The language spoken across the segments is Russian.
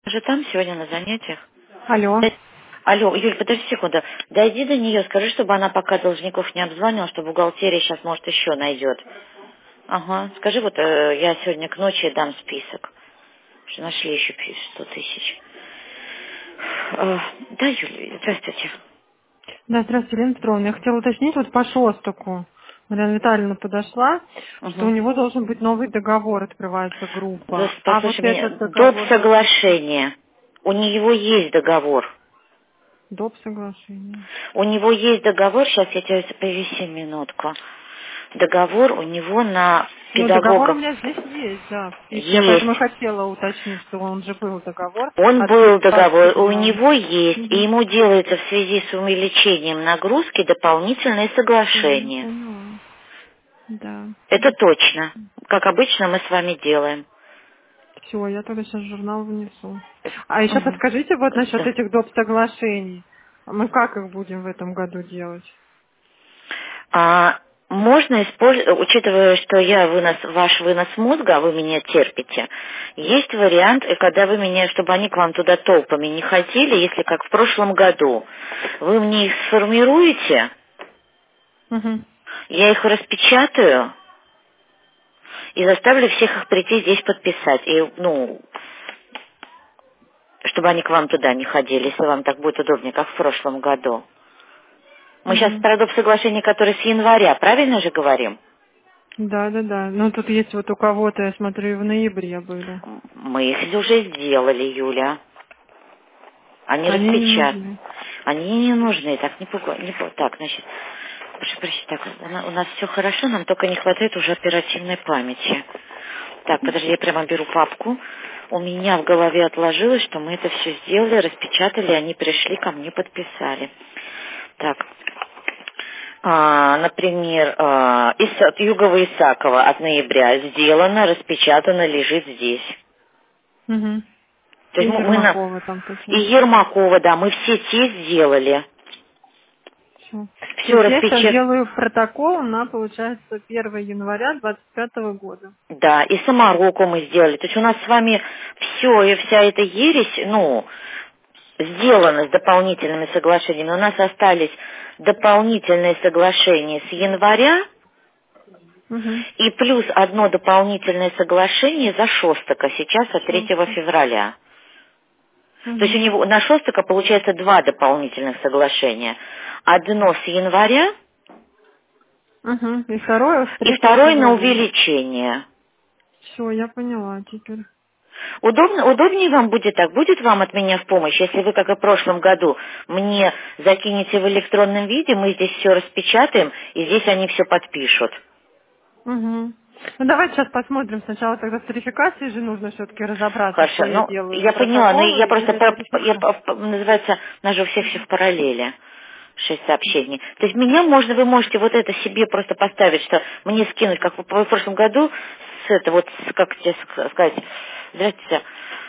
Уже там сегодня на занятиях. Алло. Алло, Юль, подожди секунду. Дойди до нее, скажи, чтобы она пока должников не обзванивала, что бухгалтерия сейчас, может, еще найдет. Ага, скажи, вот я сегодня к ночи дам список. Что нашли еще 100 тысяч. Да, Юль, здравствуйте. Да, здравствуйте, Елена Петровна. Я хотела уточнить вот по Шостаку. Марьяна Витальевна подошла, что у Угу. него должен быть новый договор, открывается группа. А вот Послушай меня, этот доп. договор должности, Соглашение. У него есть договор. доп. Соглашение. У него есть договор, сейчас я тебе повиси минутку. Договор у него на Ну, договор у педагогов меня здесь есть, да, в списке. Я поэтому и есть. хотела уточнить, что он же был договор Он от был договор, у 5:27. него есть, и Угу. ему делается в связи с увеличением нагрузки дополнительное Все, я соглашение. поняла. Да. Это точно. Как обычно мы с вами делаем. Все, я тогда сейчас журнал внесу. А еще Мгм. подскажите вот насчет Да. этих доп. Соглашений. Мы как их будем в этом году делать? Можно использовать, учитывая, что я ваш вынос мозга, а вы меня терпите, есть вариант, когда вы меня, чтобы они к вам туда толпами не ходили, если как в прошлом году, вы мне их сформируете, Угу. я их распечатаю и заставлю всех их прийти здесь подписать. И, чтобы они к вам туда не ходили, если вам так будет удобнее, как в прошлом году. Мы сейчас Угу. про доп. Соглашение, которое с января, правильно же говорим? Да, да, да. Ну тут есть вот у кого-то, я смотрю, и в ноябре были. Мы их уже сделали, Юля. Они Они не распечатаны. нужны. Они не нужны, так не пугай. Так, значит, прошу прощения, так, у нас все хорошо, нам только не хватает уже оперативной памяти. Так, подожди, я прямо беру папку. У меня в голове отложилось, что мы это все сделали, распечатали, они пришли ко мне, подписали. Так, например, Югова Исакова от ноября сделано, распечатано, лежит здесь. Угу. То И есть Ермакова там и точно. Ермакова, да, мы все те сделали. Все. То Все есть я сейчас распечатано. делаю протокол на, получается, 1 января 25 года. Да, и самороку мы сделали. То есть у нас с вами все и вся эта ересь, сделана с дополнительными соглашениями. У нас остались дополнительные соглашения с января Угу. и плюс одно дополнительное соглашение за Шостака сейчас от 3 Шостак. февраля. То есть у Угу. него на Шостака получается два дополнительных соглашения. Одно с января Угу. И второе с и 3 второе на февраля. увеличение. Все, я поняла теперь. Удобнее вам будет так? Будет вам от меня в помощь, если вы, как и в прошлом году, мне закинете в электронном виде, мы здесь все распечатаем, и здесь они все подпишут. Угу. Ну давайте сейчас посмотрим. Сначала тогда с верификацией же нужно все-таки разобраться, что Хорошо, я делаю. я поняла, но я Протоколы просто, или верификацию. называется, у нас же у всех все в параллели. 6 сообщений. То есть вы можете вот это себе просто поставить, что мне скинуть, как в прошлом году, как тебе сказать, здравствуйте,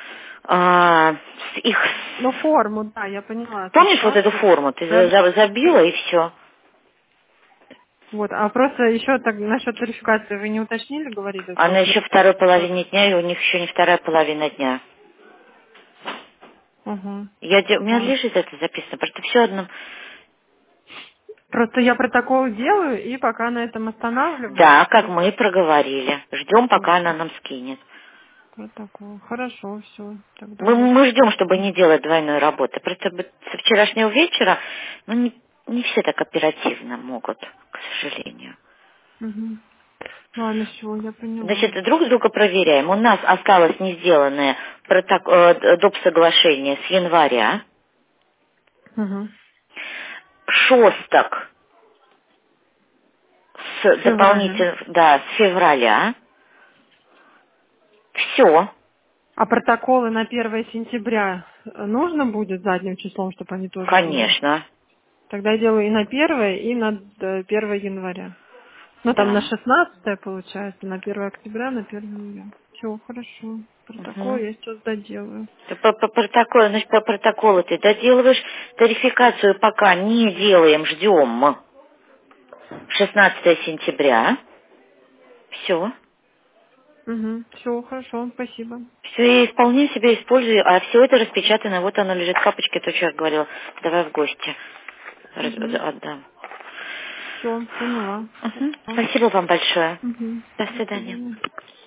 с их, Ну, форму, да, я поняла, помнишь вот эту составьте. форму, ты Да. забила и все. Вот, а просто еще так насчет верификации вы не уточнили, говорили Она вот. еще второй половине дня, и у них еще не вторая половина дня. Угу. У меня лежит это записано, просто все одно. Просто я протокол делаю и пока на этом останавливаюсь. Да, как мы и проговорили. Ждем, Вот, пока она нам скинет. протокол. Хорошо, все. Тогда Мы, я мы сейчас. ждем, чтобы не делать двойной работы. Просто со вчерашнего вечера, не все так оперативно могут, к сожалению. Угу. Ладно, все, я поняла. Значит, друг друга проверяем. У нас осталось не сделанное доп. Соглашение с января. Угу. Шосток с С февраля. дополнительным, да, с февраля. Все, А протоколы на 1 сентября нужно будет задним числом, чтобы они тоже были? конечно, Тогда я делаю и на 1 и на 1 января. Ну, там на да. 16 получается, на 1 октября, на 1 января. Все, хорошо. Протокол Мгм. я сейчас доделаю. По протоколу ты доделываешь, тарификацию пока не делаем, ждем 16 сентября. Все. Угу. Все, хорошо, спасибо. Все, и вполне себе использую, а все это распечатано, вот оно лежит в папочке, то, что я говорила, давай в гости Угу. отдам. Все, поняла. Мгм. Спасибо вам большое. Угу. До До свидания. свидания.